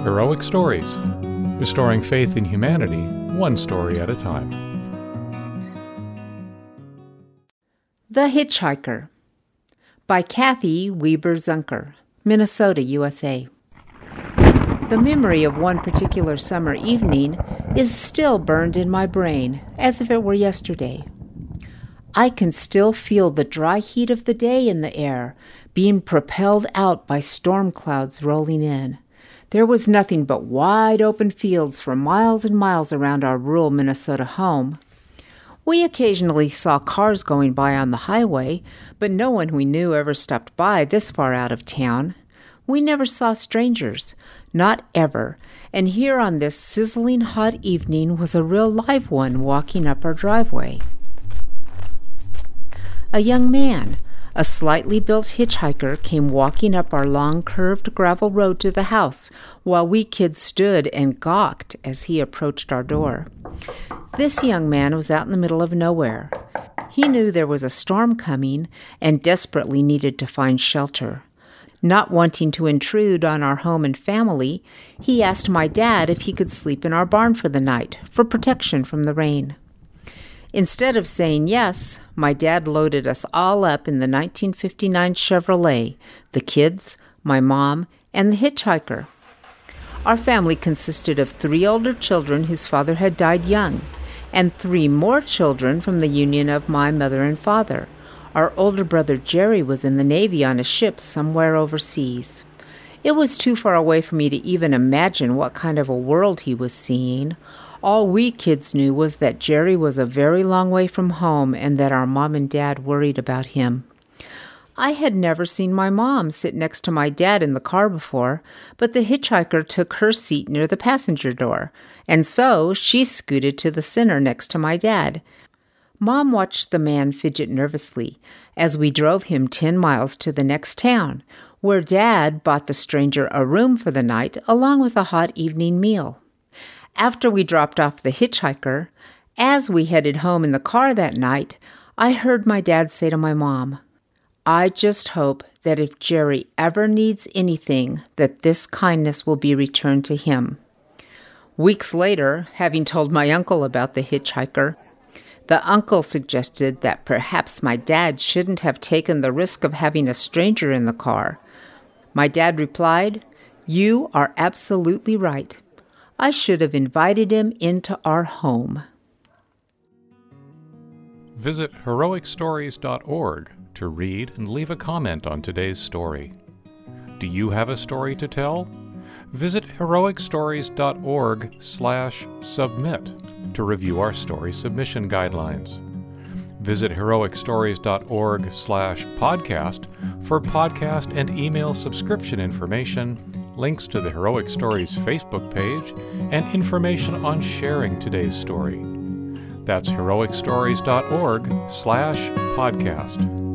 Heroic Stories, restoring faith in humanity, one story at a time. The Hitchhiker by Kathy Weber Zunker, Minnesota, USA. The memory of one particular summer evening is still burned in my brain as if it were yesterday. I can still feel the dry heat of the day in the air, being propelled out by storm clouds rolling in. There was nothing but wide open fields for miles and miles around our rural Minnesota home. We occasionally saw cars going by on the highway, but no one we knew ever stopped by this far out of town. We never saw strangers, not ever, and here on this sizzling hot evening was a real live one walking up our driveway. A young man, a slightly built hitchhiker, came walking up our long curved gravel road to the house while we kids stood and gawked as he approached our door. This young man was out in the middle of nowhere. He knew there was a storm coming and desperately needed to find shelter. Not wanting to intrude on our home and family, he asked my dad if he could sleep in our barn for the night for protection from the rain. Instead of saying yes, my dad loaded us all up in the 1959 Chevrolet, the kids, my mom, and the hitchhiker. Our family consisted of 3 older children whose father had died young, and 3 more children from the union of my mother and father. Our older brother Jerry was in the Navy on a ship somewhere overseas. It was too far away for me to even imagine what kind of a world he was seeing. All we kids knew was that Jerry was a very long way from home and that our mom and dad worried about him. I had never seen my mom sit next to my dad in the car before, but the hitchhiker took her seat near the passenger door, and so she scooted to the center next to my dad. Mom watched the man fidget nervously as we drove him 10 miles to the next town, where Dad bought the stranger a room for the night along with a hot evening meal. After we dropped off the hitchhiker, as we headed home in the car that night, I heard my dad say to my mom, "I just hope that if Jerry ever needs anything, that this kindness will be returned to him." Weeks later, having told my uncle about the hitchhiker, the uncle suggested that perhaps my dad shouldn't have taken the risk of having a stranger in the car. My dad replied, "You are absolutely right. I should have invited him into our home." Visit heroicstories.org to read and leave a comment on today's story. Do you have a story to tell? Visit heroicstories.org/submit to review our story submission guidelines. Visit heroicstories.org/podcast for podcast and email subscription information, links to the Heroic Stories Facebook page, and information on sharing today's story. That's heroicstories.org/podcast.